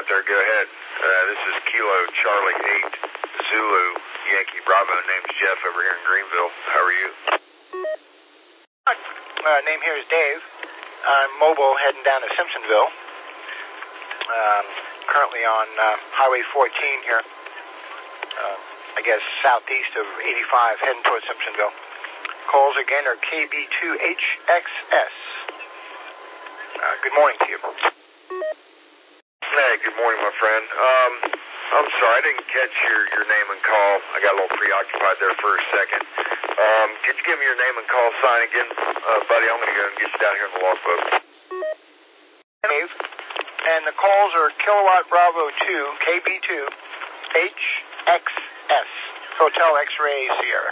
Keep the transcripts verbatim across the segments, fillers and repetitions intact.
right there. Go ahead. Uh, this is Kilo Charlie eight Zulu Yankee Bravo. Name's Jeff over here in Greenville. How are you? Uh, name here is Dave. I'm mobile heading down to Simpsonville. Um, currently on uh, Highway fourteen here. Uh, I guess southeast of eighty-five, heading towards Simpsonville. Calls again are K B two H X S. Uh, good morning to you. Hey, good morning, my friend. Um, I'm sorry, I didn't catch your, your name and call. I got a little preoccupied there for a second. Um, could you give me your name and call sign again, uh, buddy? I'm going to go and get you down here in the logbook. Dave, and the calls are Kilowatt Bravo two, K B two H X S, Hotel X-Ray Sierra.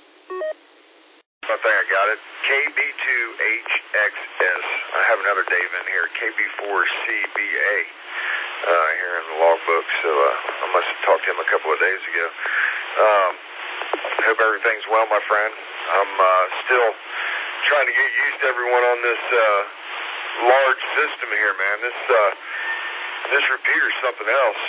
I think I got it. K B two H X S. I have another Dave in here. K B four C B A uh, here in the logbook. So uh, I must have talked to him a couple of days ago. Um, hope everything's well, my friend. I'm uh, still trying to get used to everyone on this uh, large system here, man. This uh, this repeater's something else.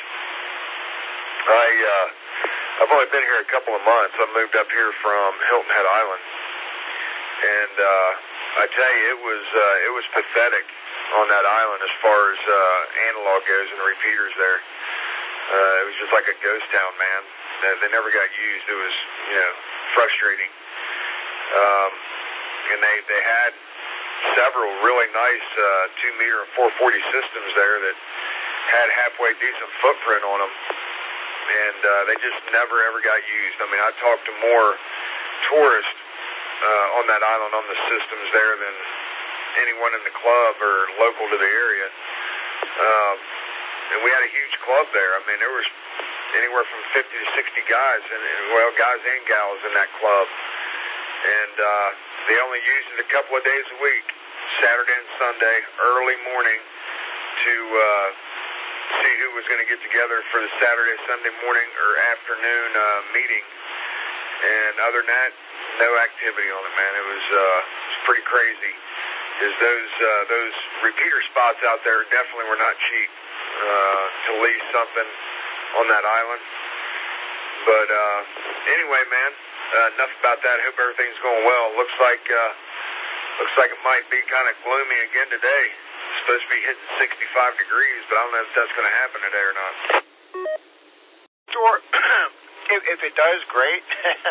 I uh, I've only been here a couple of months. I moved up here from Hilton Head Island. And uh, I tell you, it was uh, it was pathetic on that island as far as uh, analog goes and the repeaters there. Uh, it was just like a ghost town, man. They, they never got used. It was, you know, frustrating. Um, and they they had several really nice uh, two meter and four forty systems there that had halfway decent footprint on them, and uh, they just never ever got used. I mean, I talked to more tourists Uh, on that island on the systems there than anyone in the club or local to the area. Um, and we had a huge club there. I mean, there was anywhere from fifty to sixty guys, and, and well, guys and gals in that club. And uh, they only used it a couple of days a week, Saturday and Sunday, early morning, to uh, see who was going to get together for the Saturday, Sunday morning or afternoon uh, meeting. And other than that, no activity on it, man. It was uh, it was pretty crazy. Is those uh, those repeater spots out there definitely were not cheap uh, to lease something on that island. But uh, anyway, man, uh, enough about that. I hope everything's going well. Looks like uh, looks like it might be kind of gloomy again today. It's supposed to be hitting sixty-five degrees, but I don't know if that's going to happen today or not. Sure. if, if it does, great.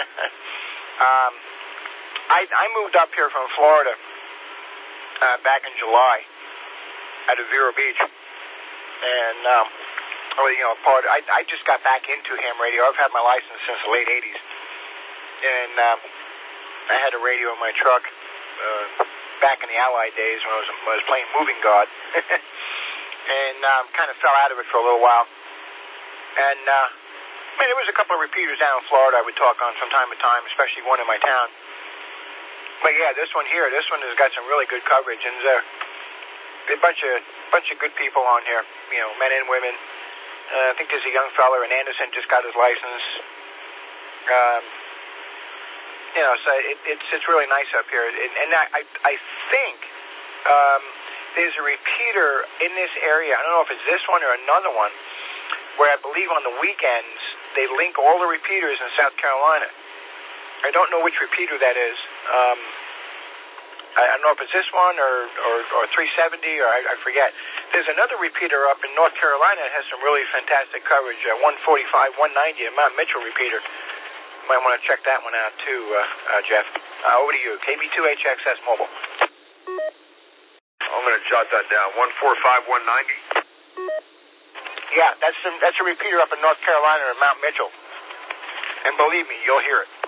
Um, I, I moved up here from Florida uh, back in July out of Vero Beach, and um, well, you know, part I, I just got back into ham radio. I've had my license since the late eighties, and um, I had a radio in my truck uh, back in the Allied days when I was, when I was playing Moving God, and um, kind of fell out of it for a little while, and. Uh, I mean, there was a couple of repeaters down in Florida I would talk on from time to time, especially one in my town. But yeah, this one here, this one has got some really good coverage, and there's a bunch of bunch of good people on here, you know, men and women. Uh, I think there's a young fella in Anderson just got his license. Um, you know, so it, it's it's really nice up here, and, and I I, I think um, there's a repeater in this area. I don't know if it's this one or another one, where I believe on the weekends they link all the repeaters in South Carolina. I don't know which repeater that is. Um, I, I don't know if it's this one or, or, or three seventy, or I, I forget. There's another repeater up in North Carolina that has some really fantastic coverage, uh, one forty-five, one ninety, a Mount Mitchell repeater. You might want to check that one out too, uh, uh, Jeff. Uh, over to you, K B two H X S Mobile. I'm going to jot that down, one forty-five, one ninety. Yeah, that's a, that's a repeater up in North Carolina or Mount Mitchell. And believe me, you'll hear it.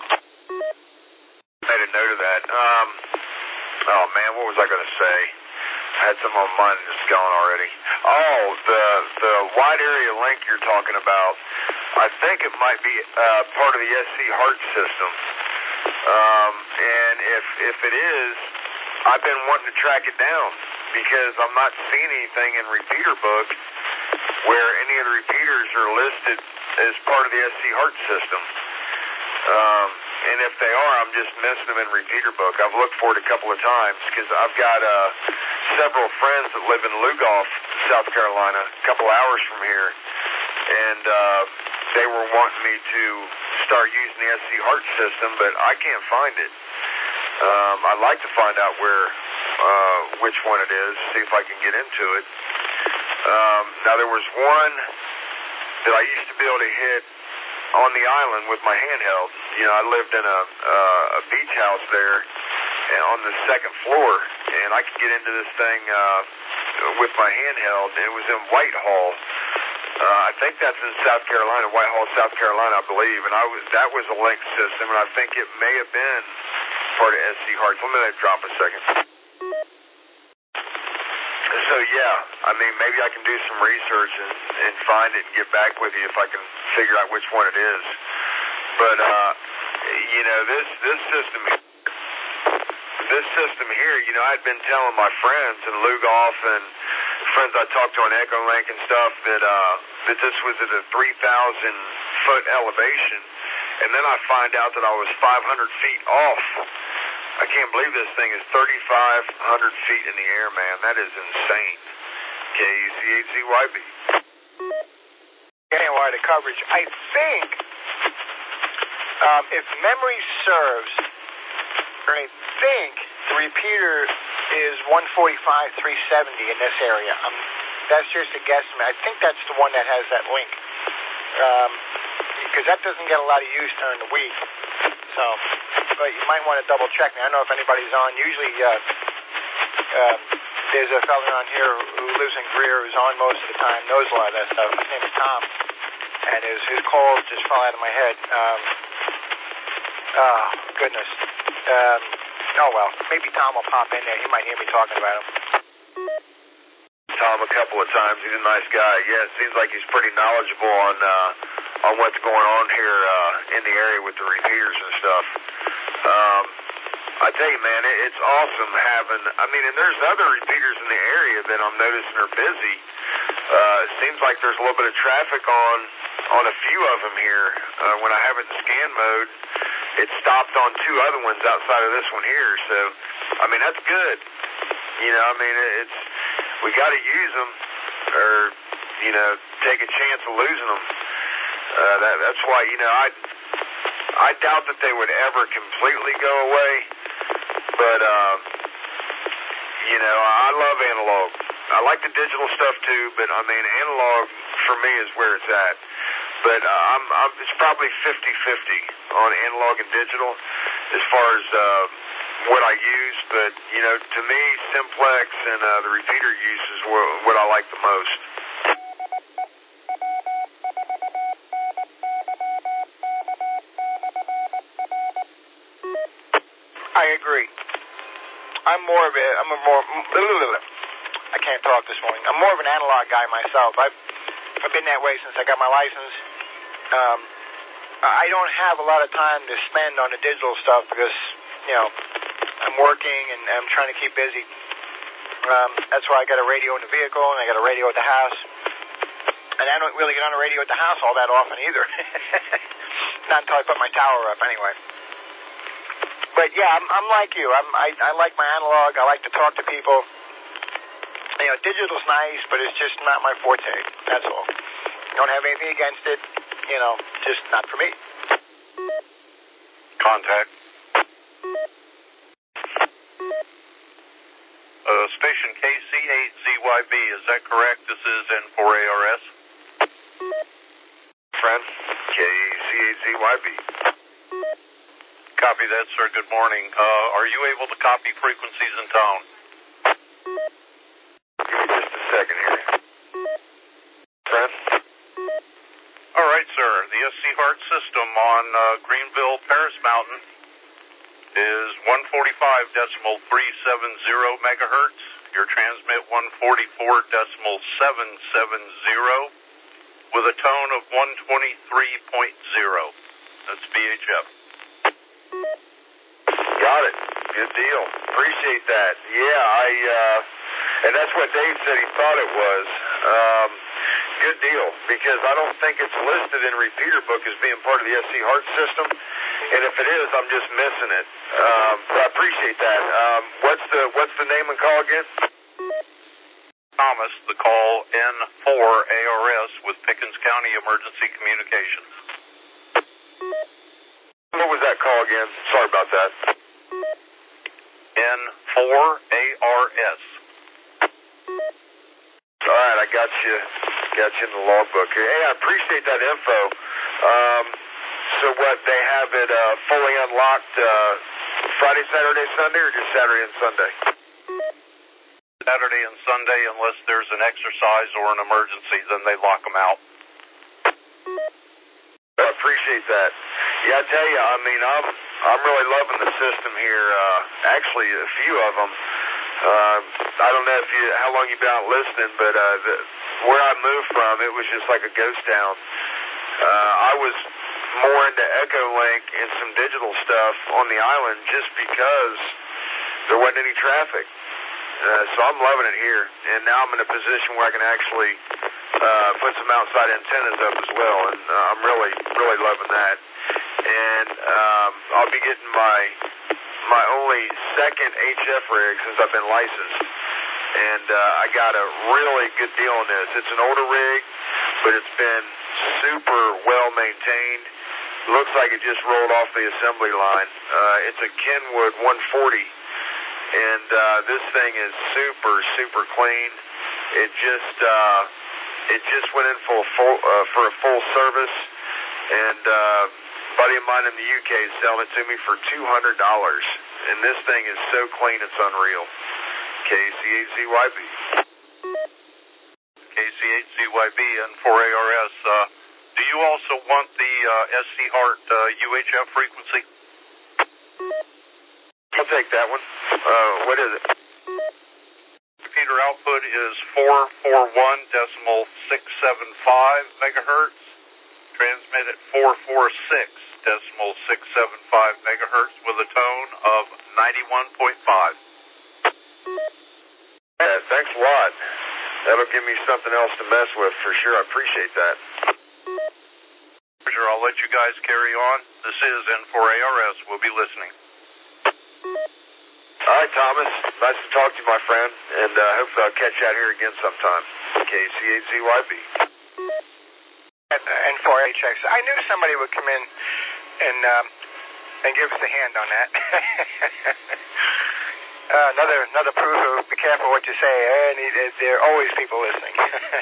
I made a note of that. Um, oh, man, what was I going to say? I had some on mine that's gone already. Oh, the the wide area link you're talking about, I think it might be uh, part of the S C Heart system. Um, and if if it is, I've been wanting to track it down because I'm not seeing anything in repeater book where any of the repeaters are listed as part of the S C Heart system. Um, and if they are, I'm just missing them in repeater book. I've looked for it a couple of times because I've got uh, several friends that live in Lugoff, South Carolina, a couple hours from here, and uh, they were wanting me to start using the S C Heart system, but I can't find it. Um, I'd like to find out where, uh, which one it is, see if I can get into it. Um, now, there was one that I used to be able to hit on the island with my handheld. You know, I lived in a, uh, a beach house there on the second floor, and I could get into this thing uh, with my handheld, and it was in Whitehall. Uh, I think that's in South Carolina, Whitehall, South Carolina, I believe, and I was that was a Link system, and I think it may have been part of S C Hearts. Let me let it drop a second. So, yeah, I mean, maybe I can do some research and, and find it and get back with you if I can figure out which one it is. But, uh, you know, this, this system here, this system here, you know, I'd been telling my friends in Lugoff and friends I talked to on EchoLink and stuff that, uh, that this was at a three thousand foot elevation. And then I find out that I was five hundred feet off. I can't believe this thing is thirty-five hundred feet in the air, man. That is insane. K E C H Z Y B. Getting a lot of coverage. I think, um, if memory serves, I think the repeater is one forty-five three seventy in this area. Um, that's just a guesstimate. I think that's the one that has that link. Um, because that doesn't get a lot of use during the week. So, but you might want to double check me. I don't know if anybody's on. Usually, uh, uh, there's a fellow on here who lives in Greer who's on most of the time, knows a lot of that stuff. His name is Tom, and his his calls just fell out of my head. Um, oh goodness. Um, oh well, maybe Tom will pop in there. He might hear me talking about him. Tom a couple of times. He's a nice guy. Yeah, it seems like he's pretty knowledgeable on uh, on what's going on here uh, in the area with the repeaters and stuff. Um, I tell you, man, it, it's awesome having. I mean, and there's other repeaters in the area that I'm noticing are busy. Uh, it seems like there's a little bit of traffic on on a few of them here. Uh, when I have it in scan mode, it stopped on two other ones outside of this one here. So, I mean, that's good. You know, I mean, it's we got to use them, or you know, take a chance of losing them. Uh, that, that's why, you know, I I doubt that they would ever completely go away. But uh, you know, I love analog. I like the digital stuff too, but I mean, analog for me is where it's at. But uh, I'm, I'm it's probably fifty fifty on analog and digital as far as uh, what I use. But you know, to me, simplex and uh, the repeater use is what, what I like the most. I agree. I'm more of a, I'm a more, I can't talk this morning. I'm more of an analog guy myself. I've, I've been that way since I got my license. Um, I don't have a lot of time to spend on the digital stuff because, you know, I'm working and I'm trying to keep busy. Um, that's why I got a radio in the vehicle and I got a radio at the house. And I don't really get on the radio at the house all that often either. Not until I put my tower up anyway. But yeah, I'm, I'm like you. I'm, I, I like my analog. I like to talk to people. You know, digital's nice, but it's just not my forte. That's all. Don't have anything against it. You know, just not for me. Contact. Uh, station K C eight Z Y B, is that correct? This is N four A R S. Friend, K C eight Z Y B. Copy that, sir. Good morning. Uh, are you able to copy frequencies in town? Give me just a second here. Friend? All right, sir. The S C Heart system on uh, Greenville, Paris Mountain is one forty-five point three seven zero megahertz. Your transmit one forty-four point seven seven zero with a tone of one twenty-three point zero. That's V H F. Got it. Good deal. Appreciate that. Yeah, I, uh, and that's what Dave said he thought it was. Um, good deal, because I don't think it's listed in repeater book as being part of the S C Heart system, and if it is, I'm just missing it. Um, but I appreciate that. Um, what's the, what's the name and call again? Thomas, the call N four A R S with Pickens County Emergency Communications. What was that call again? Sorry about that. N four A R S. All right, I got you. Got you in the logbook here. Hey, I appreciate that info. Um, so what, they have it uh, fully unlocked uh, Friday, Saturday, Sunday, or just Saturday and Sunday? Saturday and Sunday, unless there's an exercise or an emergency, then they lock them out. I appreciate that. Yeah, I tell you, I mean, I'm I'm really loving the system here. Uh, actually, a few of them. Uh, I don't know if you how long you've been out listening, but uh, the, where I moved from, it was just like a ghost town. Uh, I was more into Echolink and some digital stuff on the island just because there wasn't any traffic. Uh, so I'm loving it here, and now I'm in a position where I can actually uh, put some outside antennas up as well, and uh, I'm really, really loving that. And um, I'll be getting my my only second H F rig since I've been licensed, and uh, I got a really good deal on this. It's an older rig, but it's been super well maintained. Looks like it just rolled off the assembly line. Uh, it's a Kenwood one forty. And uh, this thing is super, super clean. It just uh, it just went in for a full uh, for a full service, and uh, a buddy of mine in the U K is selling it to me for two hundred dollars. And this thing is so clean, it's unreal. K C eight Z Y B. K C eight Z Y B and four A R S. Uh, do you also want the uh, S C Hart uh, U H F frequency? I'll take that one. Uh, what is it? Repeater output is four forty-one decimal six seven five megahertz. Transmit at four forty-six decimal six seven five megahertz with a tone of ninety-one point five. Yeah, thanks a lot. That'll give me something else to mess with for sure. I appreciate that. Sure, I'll let you guys carry on. This is N four A R S. We'll be listening. All right, Thomas. Nice to talk to you, my friend, and uh, hopefully I'll catch you out here again sometime. K C eight Z Y B. And four H X. I knew somebody would come in and um, and give us a hand on that. uh, another another proof of be careful what you say. And there are always people listening.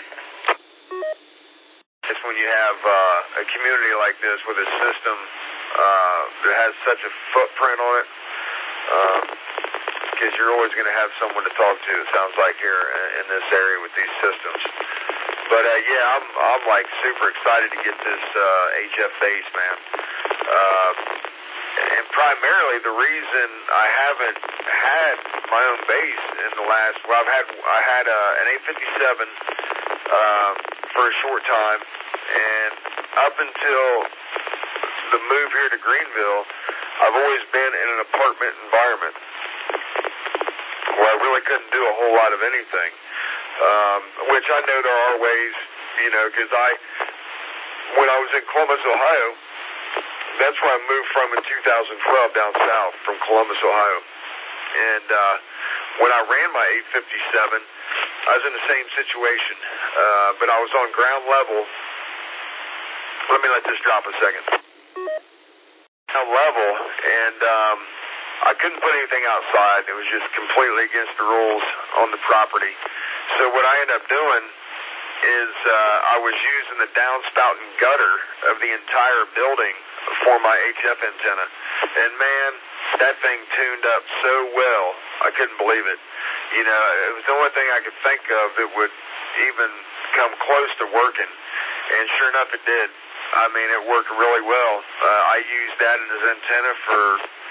It's when you have uh, a community like this with a system uh, that has such a footprint on it. Because um, you're always going to have someone to talk to, it sounds like, here in this area with these systems. But uh, yeah, I'm I'm like super excited to get this uh, H F base, man. Uh, and primarily the reason I haven't had my own base in the last, well, I've had I had uh, an eight fifty-seven uh, for a short time, and up until the move here to Greenville, I've always been in an apartment environment where I really couldn't do a whole lot of anything, um, which I know there are ways, you know, because I, when I was in Columbus, Ohio, that's where I moved from in two thousand twelve down south from Columbus, Ohio. And uh, when I ran my eight fifty-seven, I was in the same situation, uh, but I was on ground level. Let me let this drop a second. Level, and um, I couldn't put anything outside. It was just completely against the rules on the property. So what I ended up doing is uh, I was using the downspout and gutter of the entire building for my H F antenna. And man, that thing tuned up so well, I couldn't believe it. You know, it was the only thing I could think of that would even come close to working. And sure enough, it did. I mean, it worked really well. Uh, I used that as an antenna for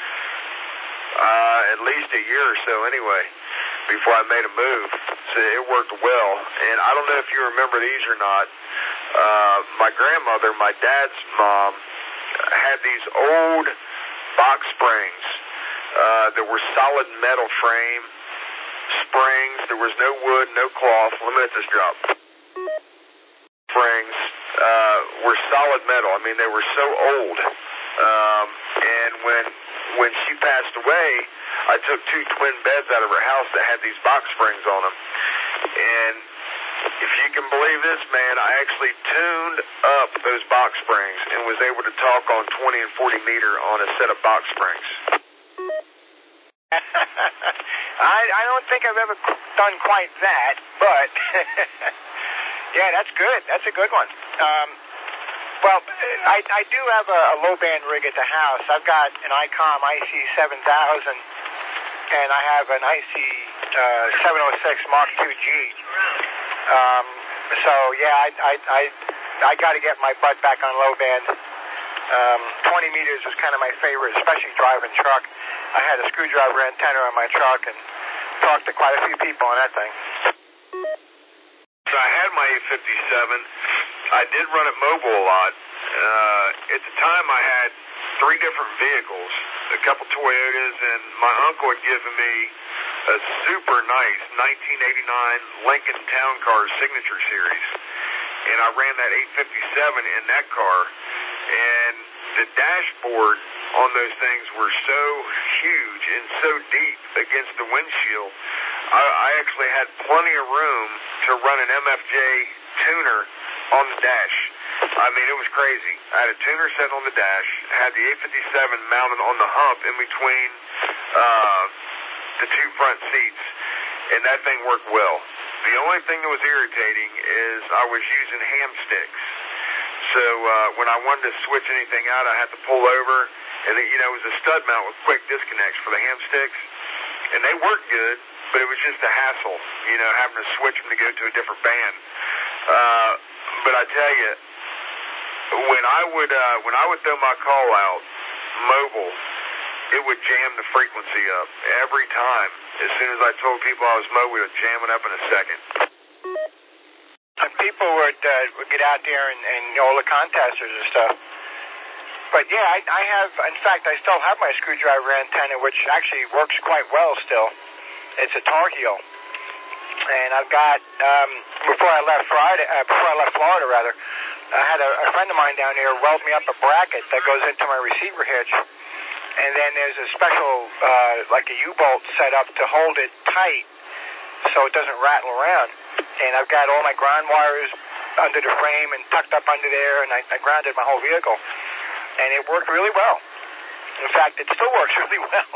uh, at least a year or so anyway, before I made a move. So it worked well. And I don't know if you remember these or not. Uh, my grandmother, my dad's mom, had these old box springs uh, that were solid metal frame springs. There was no wood, no cloth. Let me let this drop. Springs uh, were solid metal. I mean, they were so old. Um, and when when she passed away, I took two twin beds out of her house that had these box springs on them. And if you can believe this, man, I actually tuned up those box springs and was able to talk on twenty and forty meter on a set of box springs. I, I don't think I've ever done quite that, but yeah, that's good. That's a good one. Um, well, I, I do have a, a low band rig at the house. I've got an ICOM I C seven thousand, and I have an I C uh, seven oh six Mark two G. Um, so yeah, I I I, I got to get my butt back on low band. Um, twenty meters was kind of my favorite, especially driving truck. I had a screwdriver antenna on my truck and talked to quite a few people on that thing. So I had my eight fifty-seven. I did run it mobile a lot. Uh, at the time, I had three different vehicles, a couple Toyotas, and my uncle had given me a super nice nineteen eighty-nine Lincoln Town Car Signature Series. And I ran that eight fifty-seven in that car. And the dashboard on those things were so huge and so deep against the windshield, I, I actually had plenty of room to run an M F J tuner on the dash. I mean, it was crazy. I had a tuner set on the dash, had the eight fifty-seven mounted on the hump in between uh, the two front seats, and that thing worked well. The only thing that was irritating is I was using ham sticks. So uh, when I wanted to switch anything out, I had to pull over, and it, you know, it was a stud mount with quick disconnects for the ham sticks, and they worked good, but it was just a hassle, you know, having to switch them to go to a different band. Uh, but I tell you, when I would uh, when I would throw my call out mobile, it would jam the frequency up every time. As soon as I told people I was mobile, it would jam it up in a second. And people would uh, would get out there and, and you know, all the contesters and stuff. But yeah, I, I have, in fact, I still have my screwdriver antenna, which actually works quite well still. It's a Tar Heel. And I've got, um, before I left Friday, uh, before I left Florida rather, I had a, a friend of mine down here weld me up a bracket that goes into my receiver hitch. And then there's a special, uh, like a U-bolt set up to hold it tight so it doesn't rattle around. And I've got all my ground wires under the frame and tucked up under there, and I, I grounded my whole vehicle. And it worked really well. In fact, it still works really well.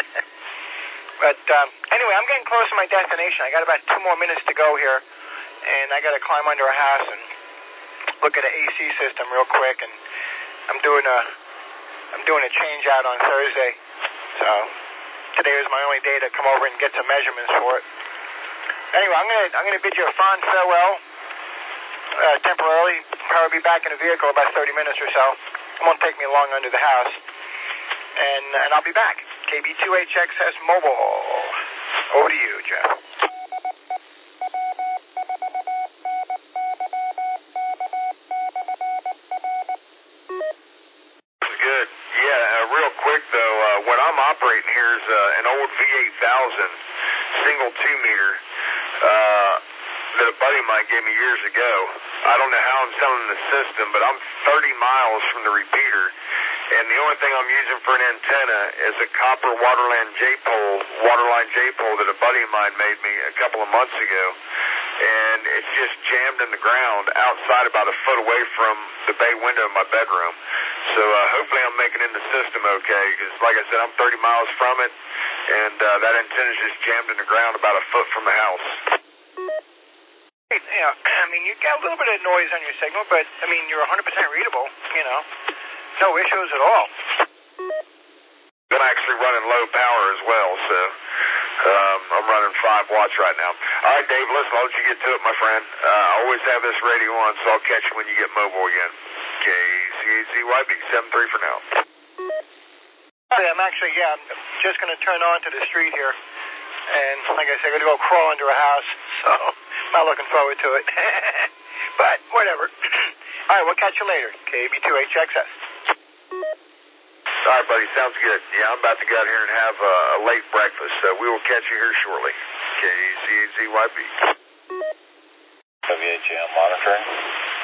But um, anyway, I'm getting close to my destination. I got about two more minutes to go here, and I got to climb under a house and look at the A C system real quick. And I'm doing a I'm doing a change out on Thursday, so today was my only day to come over and get some measurements for it. Anyway, I'm gonna I'm gonna bid you a fond farewell uh, temporarily. Probably be back in the vehicle about thirty minutes or so. It won't take me long under the house, and and I'll be back. K B two H X S Mobile. Over to you, Jeff. Good. Yeah. Uh, real quick though, uh, what I'm operating here is uh, an old V eight thousand single two meter. Uh, that a buddy of mine gave me years ago. I don't know how I'm selling the system, but I'm thirty miles from the repeater, and the only thing I'm using for an antenna is a copper Waterline J-pole, Waterline J-pole that a buddy of mine made me a couple of months ago, and it's just jammed in the ground outside about a foot away from the bay window of my bedroom. So uh, hopefully I'm making in the system okay, because like I said, I'm thirty miles from it, and uh, that antenna's just jammed in the ground about a foot from the house. You know, I mean, you got a little bit of noise on your signal, but, I mean, you're one hundred percent readable, you know. No issues at all. I'm actually running low power as well, so um, I'm running five watts right now. All right, Dave, listen, I'll let you get to it, my friend. Uh, I always have this radio on, so I'll catch you when you get mobile again. K C A Z Y B, seven three for now. I'm actually, yeah, I'm just going to turn on to the street here. And like I said, I'm going to go crawl under a house, so not looking forward to it. But whatever. All right, we'll catch you later. K B two H X S. All right, buddy, sounds good. Yeah, I'm about to go out here and have a, a late breakfast, so we will catch you here shortly. K C A Z Y B. W H M monitoring.